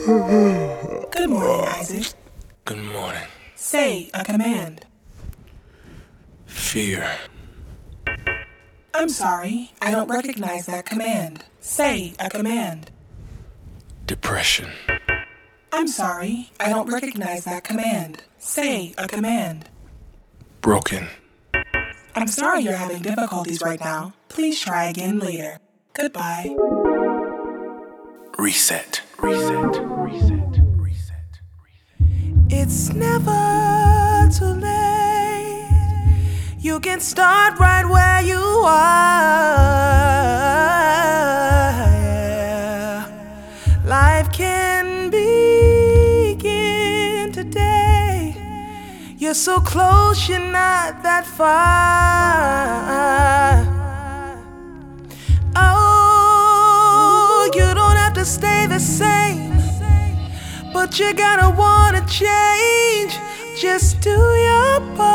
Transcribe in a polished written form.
Good morning, Isaac. Good morning. Say a command. Fear. I'm sorry, I don't recognize that command. Say a command. Depression. I'm sorry, I don't recognize that command. Say a command. Broken. I'm sorry you're having difficulties right now. Please try again later. Goodbye. Reset. Reset. Reset. Reset. It's never too late. You can start right where you are. Yeah. Life can begin today. You're so close, you're not that far. Oh, you don't have to stay the same, but you gotta wanna change. Just do your part.